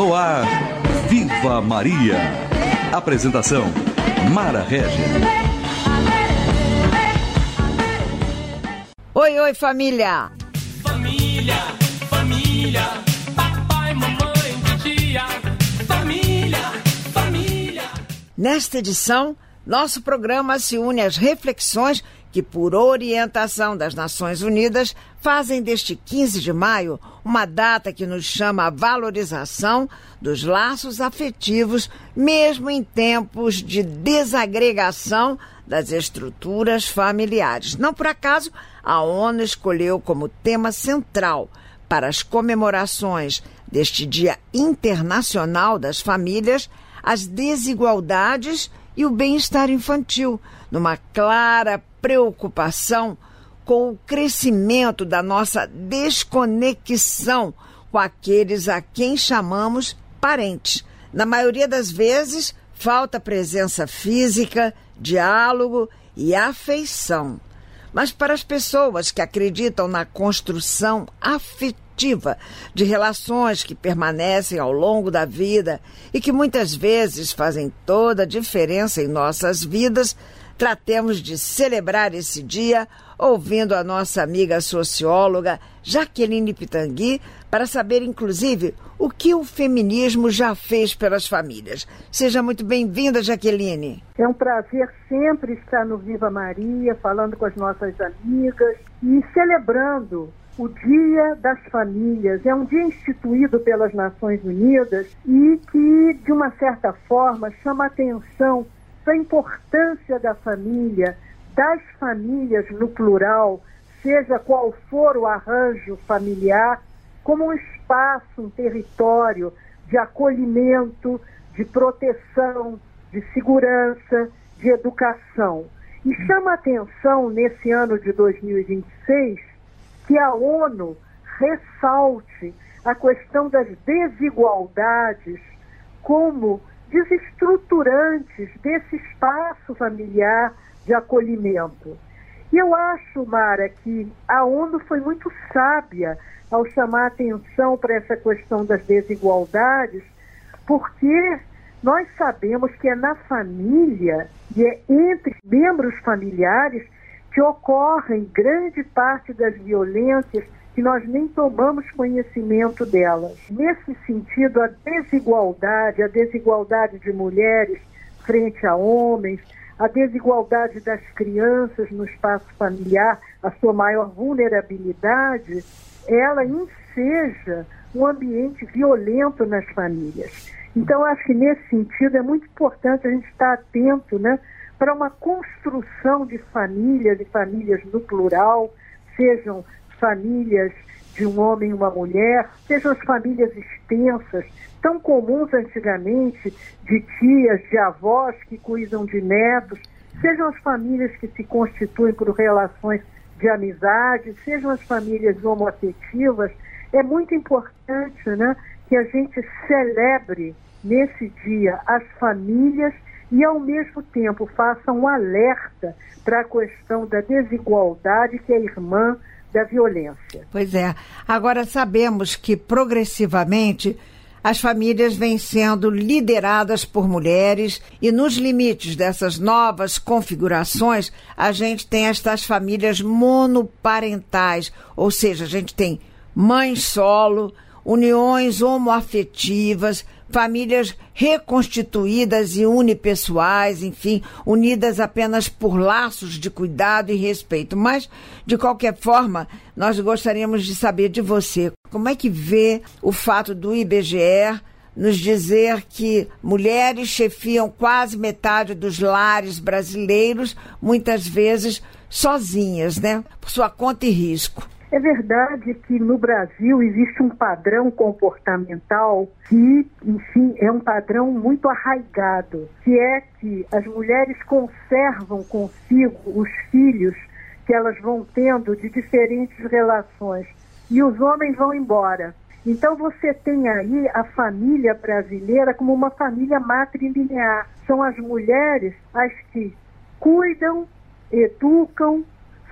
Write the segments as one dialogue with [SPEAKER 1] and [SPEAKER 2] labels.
[SPEAKER 1] No ar, Viva Maria. Apresentação, Mara Régia.
[SPEAKER 2] Oi, oi, família!
[SPEAKER 3] Família, família, papai, mamãe, titia, família, família.
[SPEAKER 2] Nesta edição, nosso programa se une às reflexões que, por orientação das Nações Unidas, fazem deste 15 de maio uma data que nos chama a valorização dos laços afetivos, mesmo em tempos de desagregação das estruturas familiares. Não por acaso, a ONU escolheu como tema central para as comemorações deste Dia Internacional das Famílias as desigualdades e o bem-estar infantil, numa clara preocupação com o crescimento da nossa desconexão com aqueles a quem chamamos parentes. Na maioria das vezes, falta presença física, diálogo e afeição. Mas para as pessoas que acreditam na construção afetiva de relações que permanecem ao longo da vida e que muitas vezes fazem toda a diferença em nossas vidas, tratemos de celebrar esse dia ouvindo a nossa amiga socióloga Jaqueline Pitangui para saber, inclusive, o que o feminismo já fez pelas famílias. Seja muito bem-vinda, Jaqueline.
[SPEAKER 4] É um prazer sempre estar no Viva Maria, falando com as nossas amigas e celebrando o Dia das Famílias. É um dia instituído pelas Nações Unidas e que, de uma certa forma, chama a atenção da importância da família, das famílias no plural, seja qual for o arranjo familiar, como um espaço, um território de acolhimento, de proteção, de segurança, de educação. E chama a atenção, nesse ano de 2026, que a ONU ressalte a questão das desigualdades como desestruturantes desse espaço familiar de acolhimento. E eu acho, Mara, que a ONU foi muito sábia ao chamar a atenção para essa questão das desigualdades, porque nós sabemos que é na família e é entre membros familiares que ocorrem grande parte das violências que nós nem tomamos conhecimento delas. Nesse sentido, a desigualdade de mulheres frente a homens, a desigualdade das crianças no espaço familiar, a sua maior vulnerabilidade, ela enseja um ambiente violento nas famílias. Então, acho que nesse sentido é muito importante a gente estar atento, para uma construção de famílias e famílias no plural, sejam famílias de um homem e uma mulher, sejam as famílias extensas, tão comuns antigamente, de tias, de avós que cuidam de netos, sejam as famílias que se constituem por relações de amizade, sejam as famílias homoafetivas. É muito importante, que a gente celebre nesse dia as famílias e, ao mesmo tempo, faça um alerta para a questão da desigualdade, que é irmã da violência.
[SPEAKER 2] Pois é. Agora sabemos que, progressivamente, as famílias vêm sendo lideradas por mulheres e, nos limites dessas novas configurações, a gente tem estas famílias monoparentais, ou seja, a gente tem mães solo, uniões homoafetivas, famílias reconstituídas e unipessoais, enfim, unidas apenas por laços de cuidado e respeito. Mas, de qualquer forma, nós gostaríamos de saber de você, como é que vê o fato do IBGE nos dizer que mulheres chefiam quase metade dos lares brasileiros, muitas vezes sozinhas, por sua conta e risco.
[SPEAKER 4] É verdade que no Brasil existe um padrão comportamental que, enfim, é um padrão muito arraigado, que é que as mulheres conservam consigo os filhos que elas vão tendo de diferentes relações e os homens vão embora. Então você tem aí a família brasileira como uma família matrilinear. São as mulheres as que cuidam, educam,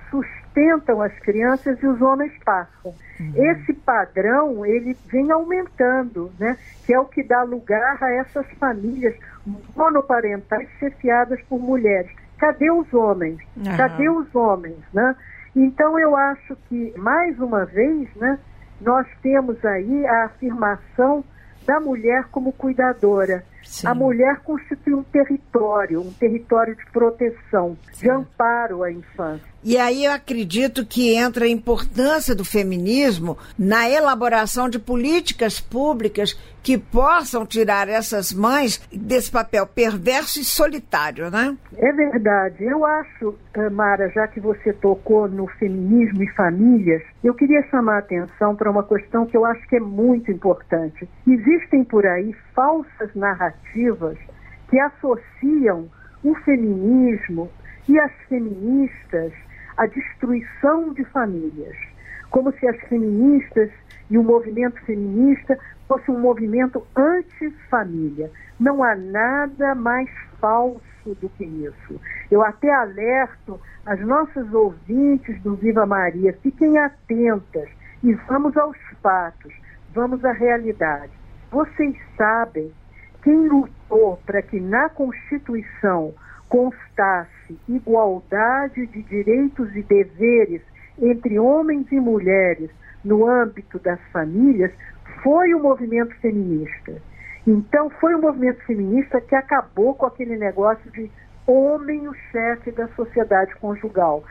[SPEAKER 4] sustentam as crianças e os homens passam. Esse padrão, ele vem aumentando, né? Que é o que dá lugar a essas famílias monoparentais chefiadas por mulheres. Cadê os homens? Cadê os homens, né? Então, eu acho que, mais uma vez, né, nós temos aí a afirmação da mulher como cuidadora. Sim. A mulher constitui um território de proteção, sim, de amparo à infância.
[SPEAKER 2] E aí eu acredito que entra a importância do feminismo na elaboração de políticas públicas que possam tirar essas mães desse papel perverso e solitário, né?
[SPEAKER 4] É verdade. Eu acho, Mara, já que você tocou no feminismo e famílias, eu queria chamar a atenção para uma questão que eu acho que é muito importante. Existem por aí falsas narrativas que associam o feminismo e as feministas à destruição de famílias, como se as feministas e o movimento feminista fosse um movimento anti-família. Não há nada mais falso do que isso. Eu até alerto as nossas ouvintes do Viva Maria, fiquem atentas e vamos aos fatos, vamos à realidade. Vocês sabem quem lutou para que na Constituição constasse igualdade de direitos e deveres entre homens e mulheres no âmbito das famílias? Foi o movimento feminista. Então, foi o movimento feminista que acabou com aquele negócio de homem o chefe da sociedade conjugal.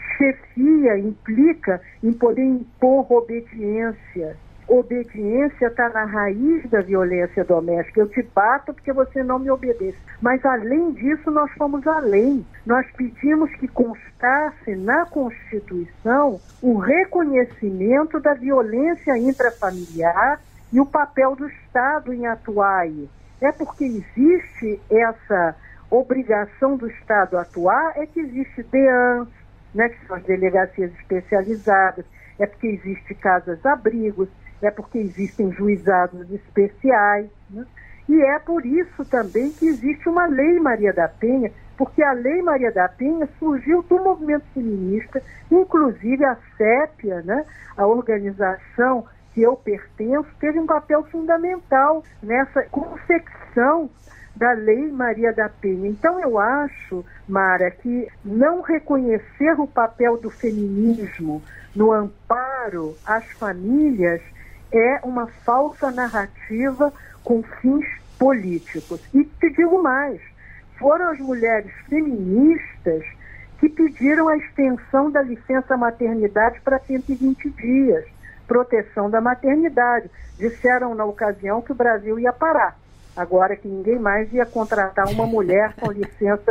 [SPEAKER 4] Chefia implica em poder impor obediência. Obediência está na raiz da violência doméstica. Eu te bato porque você não me obedece. Mas, além disso, nós fomos além. Nós pedimos que constasse na Constituição o reconhecimento da violência intrafamiliar e o papel do Estado em atuar aí. É porque existe essa obrigação do Estado atuar, é que existe DEANs, né, que são as delegacias especializadas, é porque existe casas-abrigos, é porque existem juizados especiais, né? E é por isso também que existe uma Lei Maria da Penha, porque a Lei Maria da Penha surgiu do movimento feminista, inclusive a CEPIA, né, a organização que eu pertenço, teve um papel fundamental nessa confecção da Lei Maria da Penha. Então eu acho, Mara, que não reconhecer o papel do feminismo no amparo às famílias é uma falsa narrativa com fins políticos. E te digo mais, foram as mulheres feministas que pediram a extensão da licença maternidade para 120 dias, proteção da maternidade. Disseram na ocasião que o Brasil ia parar. Agora que ninguém mais ia contratar uma mulher com licença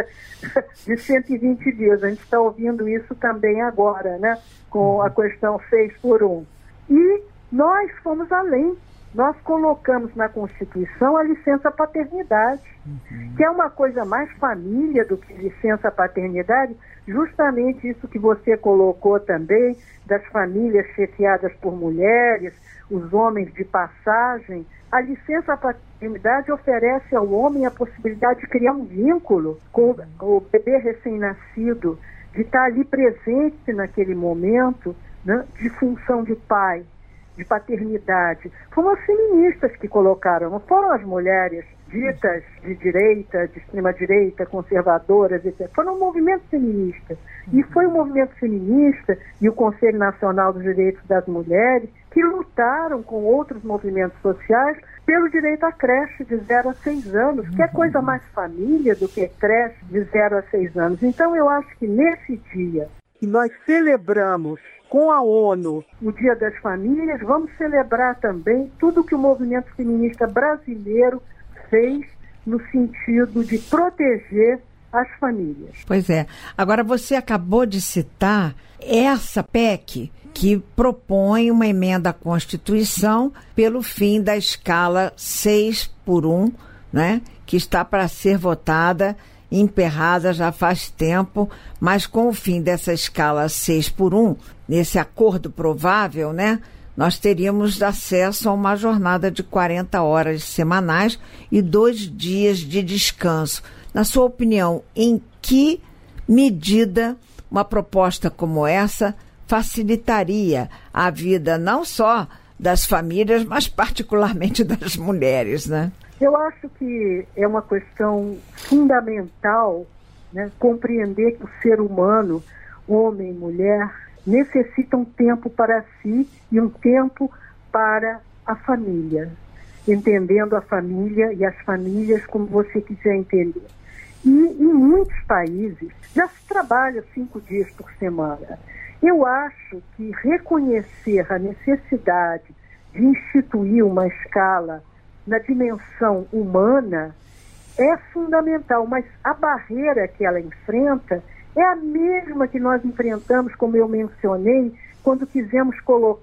[SPEAKER 4] de 120 dias. A gente está ouvindo isso também agora, né? Com a questão 6x1. E nós fomos além. Nós colocamos na Constituição a licença paternidade, que é uma coisa mais família do que licença paternidade, justamente isso que você colocou também, das famílias chefiadas por mulheres, os homens de passagem. A licença paternidade oferece ao homem a possibilidade de criar um vínculo com o bebê recém-nascido, de estar ali presente naquele momento, né, de função de pai, de paternidade. Foram as feministas que colocaram, não foram as mulheres ditas de direita, de extrema-direita, conservadoras, etc. Foram o movimento feminista. E foi o movimento feminista e o Conselho Nacional dos Direitos das Mulheres que lutaram com outros movimentos sociais pelo direito à creche de 0 a 6 anos, que é coisa mais família do que creche de 0 a 6 anos. Então eu acho que nesse dia que nós celebramos com a ONU o Dia das Famílias, vamos celebrar também tudo que o movimento feminista brasileiro fez no sentido de proteger as famílias.
[SPEAKER 2] Pois é. Agora, você acabou de citar essa PEC que propõe uma emenda à Constituição pelo fim da escala 6x1, né, que está para ser votada, emperrada já faz tempo, mas com o fim dessa escala 6x1, nesse acordo provável, né, nós teríamos acesso a uma jornada de 40 horas semanais e 2 dias de descanso. Na sua opinião, em que medida uma proposta como essa facilitaria a vida não só das famílias, mas particularmente das mulheres, né?
[SPEAKER 4] Eu acho que é uma questão fundamental, né, compreender que o ser humano, homem e mulher, necessita um tempo para si e um tempo para a família, entendendo a família e as famílias como você quiser entender. E em muitos países já se trabalha 5 dias por semana. Eu acho que reconhecer a necessidade de instituir uma escala na dimensão humana é fundamental, mas a barreira que ela enfrenta é a mesma que nós enfrentamos, como eu mencionei, quando quisemos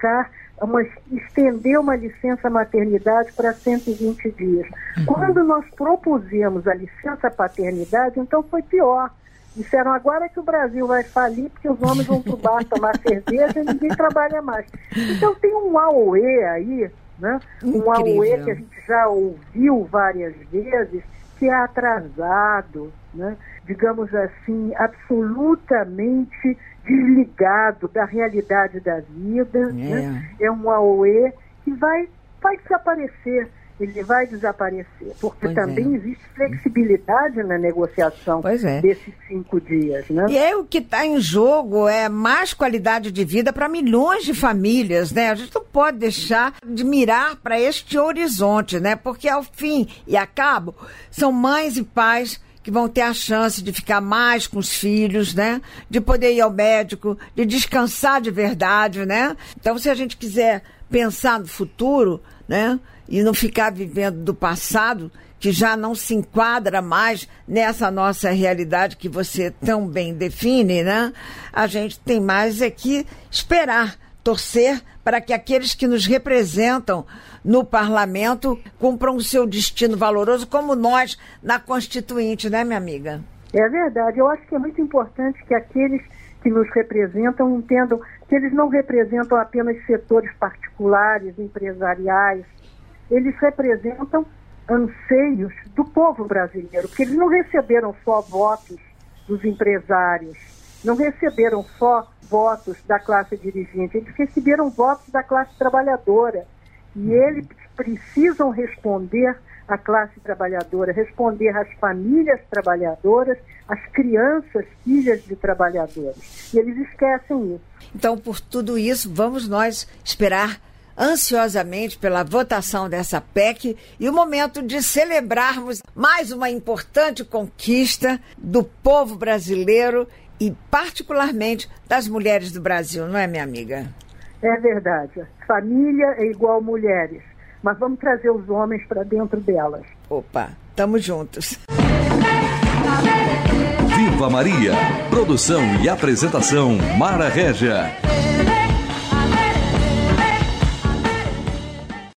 [SPEAKER 4] estender uma licença maternidade para 120 dias. Quando nós propusemos a licença paternidade, então foi pior. Disseram, agora que o Brasil vai falir porque os homens vão para o bar tomar cerveja e ninguém trabalha mais. Então tem um AOE aí, né? Um AOE que a gente já ouviu várias vezes, que é atrasado, né? Digamos assim, absolutamente desligado da realidade da vida. Né? É um AOE que vai desaparecer. Ele vai desaparecer, porque também existe flexibilidade na negociação desses 5 dias. Né?
[SPEAKER 2] E aí o que está em jogo é mais qualidade de vida para milhões de famílias, né? A gente não pode deixar de mirar para este horizonte, né? Porque ao fim e a cabo são mães e pais que vão ter a chance de ficar mais com os filhos, né? De poder ir ao médico, de descansar de verdade, né? Então, se a gente quiser pensar no futuro, né? E não ficar vivendo do passado, que já não se enquadra mais nessa nossa realidade que você tão bem define, né? A gente tem mais é que esperar, torcer para que aqueles que nos representam no parlamento cumpram o seu destino valoroso, como nós na Constituinte, né, minha amiga?
[SPEAKER 4] É verdade. Eu acho que é muito importante que aqueles que nos representam entendam que eles não representam apenas setores particulares, empresariais. Eles representam anseios do povo brasileiro, porque eles não receberam só votos dos empresários, não receberam só votos da classe dirigente, eles receberam votos da classe trabalhadora. E eles precisam responder à classe trabalhadora, responder às famílias trabalhadoras, às crianças, filhas de trabalhadores. E eles esquecem isso.
[SPEAKER 2] Então, por tudo isso, vamos nós esperar ansiosamente pela votação dessa PEC e o momento de celebrarmos mais uma importante conquista do povo brasileiro e particularmente das mulheres do Brasil, não é, minha amiga?
[SPEAKER 4] É verdade. Família é igual mulheres, mas vamos trazer os homens para dentro delas.
[SPEAKER 2] Opa, tamo juntos.
[SPEAKER 1] Viva Maria! Produção e apresentação Mara Régia.